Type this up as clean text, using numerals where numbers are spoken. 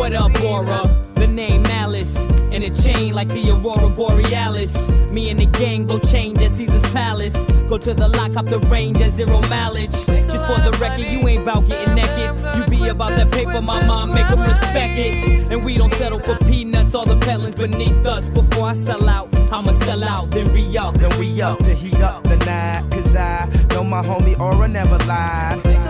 What up, Aura? The name Malice, and a chain like the Aurora Borealis. Me and the gang go change at Caesar's Palace. Go to the lock up the range at 0 mileage. Just for the record, you ain't bout getting naked. You be about that paper, my mom, make them respect it. And we don't settle for peanuts, all the peddling's beneath us. Before I sell out, I'ma sell out, then re-up. Then we up to heat up the night. Cause I know my homie Aura never lied.